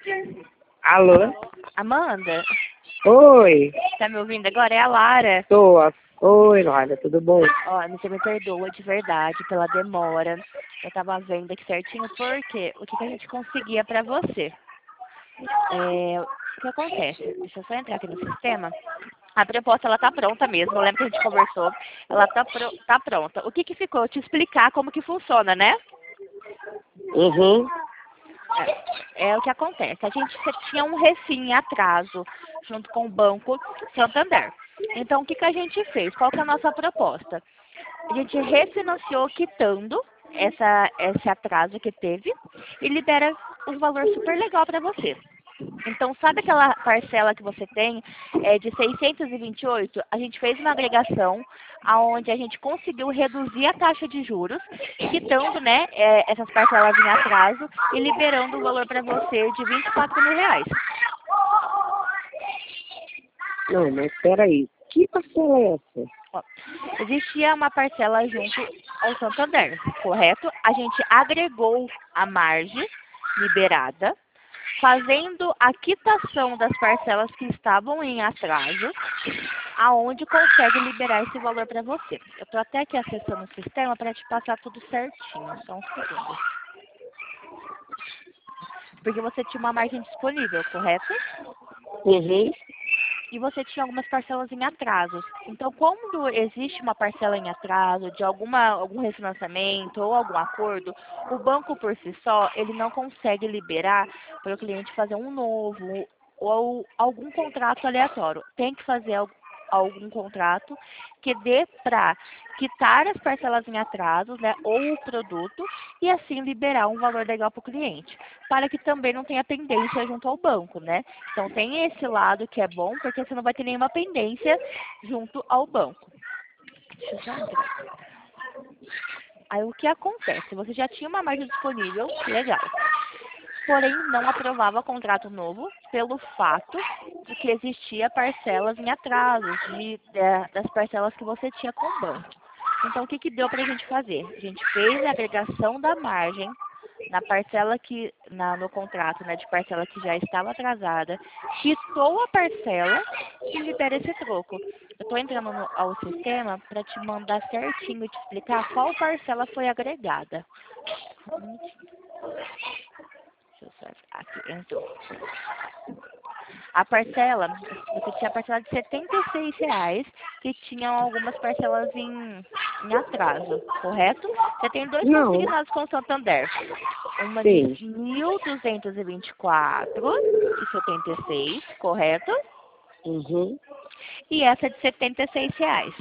Alô? Amanda, Oi, tá me ouvindo agora? É a Lara. tô. Oi, Laura, tudo bom? Ó, você me perdoa de verdade pela demora. Eu tava vendo aqui certinho porque o que que a gente conseguia pra você. O que acontece? Deixa eu só entrar aqui no sistema. A proposta, ela tá pronta mesmo. Eu lembro que a gente conversou. Ela tá pronta. O que que ficou? Eu te explicar como que funciona, né? Uhum. É o que acontece. A gente tinha um refim em atraso junto com o Banco Santander. Então, o que que a gente fez? Qual que é a nossa proposta? A gente refinanciou quitando esse atraso que teve e libera um valor super legal para você. Então, sabe aquela parcela que você tem de 628? A gente fez uma agregação aonde a gente conseguiu reduzir a taxa de juros, quitando, né, essas parcelas em atraso e liberando o valor para você de R$ 24.000. Não, mas peraí. Que parcela é essa? Ó, existia uma parcela junto ao Santander, correto? A gente agregou a margem liberada, fazendo a quitação das parcelas que estavam em atraso, aonde consegue liberar esse valor para você. Eu estou até aqui acessando o sistema para te passar tudo certinho, só um segundo. Porque você tinha uma margem disponível, correto? Uhum. E você tinha algumas parcelas em atrasos. Então, quando existe uma parcela em atraso de algum refinanciamento ou algum acordo, o banco por si só, ele não consegue liberar para o cliente fazer um novo ou algum contrato aleatório. Tem que fazer algum contrato que dê para quitar as parcelas em atrasos, né, ou o produto, e assim liberar um valor legal para o cliente, para que também não tenha pendência junto ao banco, né? Então tem esse lado que é bom, porque você não vai ter nenhuma pendência junto ao banco. Deixa eu só entrar. Aí o que acontece? Você já tinha uma margem disponível, legal. Porém, não aprovava contrato novo pelo fato de que existia parcelas em atrasos das parcelas que você tinha com o banco. Então, o que que deu para a gente fazer? A gente fez a agregação da margem na parcela no contrato, né, de parcela que já estava atrasada, quitou a parcela e libera esse troco. Eu estou entrando ao sistema para te mandar certinho e te explicar qual parcela foi agregada. Um minutinho. Deixa eu só... Aqui, entrou. A parcela, você tinha a parcela de R$ 76, que tinham algumas parcelas em atraso, correto? Você tem dois Não, consignados com o Santander. Uma de sim. 1.224,76, correto? Uhum. E essa de R$ 76,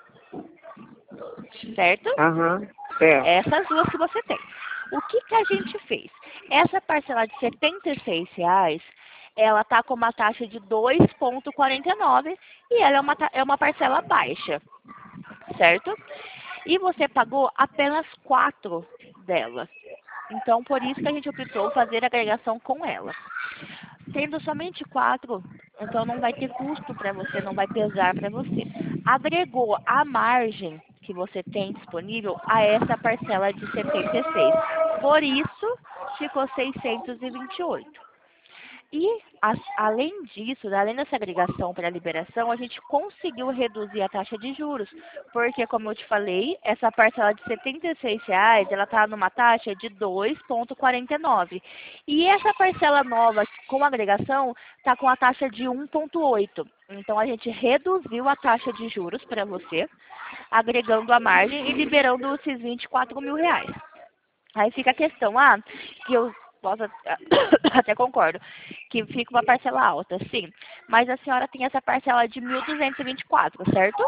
certo? Aham, certo. Essas duas que você tem. O que que a gente fez? Essa parcela de R$ 76, ela tá com uma taxa de 2,49 e ela é uma parcela baixa, certo? E você pagou apenas 4 dela. Então, por isso que a gente optou fazer a agregação com ela. Tendo somente 4, então não vai ter custo para você, não vai pesar para você. Agregou a margem que você tem disponível a essa parcela de 76. Por isso, ficou 628. E, além disso, além dessa agregação para a liberação, a gente conseguiu reduzir a taxa de juros, porque, como eu te falei, essa parcela de R$ 76, ela está numa taxa de 2,49. E essa parcela nova, com agregação, está com a taxa de 1,8. Então, a gente reduziu a taxa de juros para você, agregando a margem e liberando esses R$ 24.000. Aí fica a questão, que eu posso, até concordo, que fica uma parcela alta, sim. Mas a senhora tem essa parcela de 1.224, certo?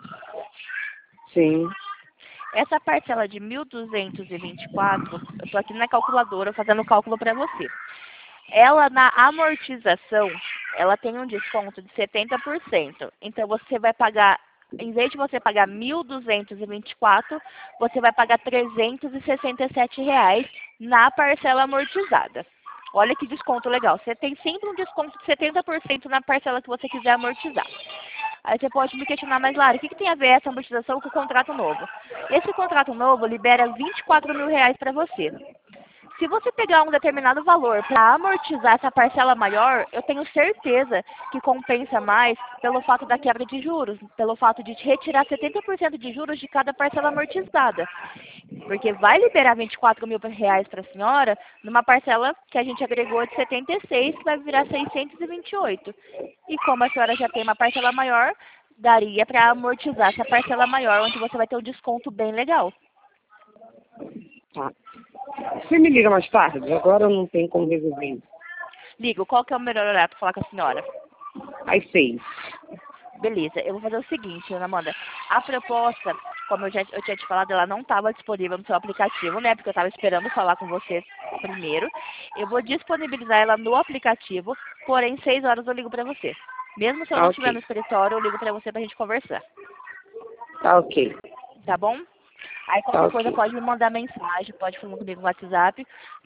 Sim. Essa parcela de 1.224, eu estou aqui na calculadora fazendo o cálculo para você. Ela, na amortização, ela tem um desconto de 70%. Então, você vai pagar, em vez de você pagar 1.224, você vai pagar R$ 367 na parcela amortizada. Olha que desconto legal. Você tem sempre um desconto de 70% na parcela que você quiser amortizar. Aí você pode me questionar, mas Lara, o que tem a ver essa amortização com o contrato novo? Esse contrato novo libera R$ 24.000 para você. Se você pegar um determinado valor para amortizar essa parcela maior, eu tenho certeza que compensa mais pelo fato da quebra de juros, pelo fato de te retirar 70% de juros de cada parcela amortizada. Porque vai liberar R$ 24.000 para a senhora numa parcela que a gente agregou de 76, que vai virar 628. E como a senhora já tem uma parcela maior, daria para amortizar essa parcela maior, onde você vai ter um desconto bem legal. Tá. Você me liga mais tarde? Agora eu não tenho como resolver isso. Ligo, qual que é o melhor horário para falar com a senhora? Às 6. Beleza, eu vou fazer o seguinte, Ana Amanda. A proposta, como eu tinha te falado, ela não estava disponível no seu aplicativo, né? Porque eu estava esperando falar com você primeiro. Eu vou disponibilizar ela no aplicativo, porém 6 horas eu ligo para você. Mesmo se eu Tá não estiver no ok. escritório, eu ligo para você pra gente conversar. Tá ok. Tá bom? Aí Tá qualquer coisa ok. pode me mandar mensagem, pode falar comigo no WhatsApp.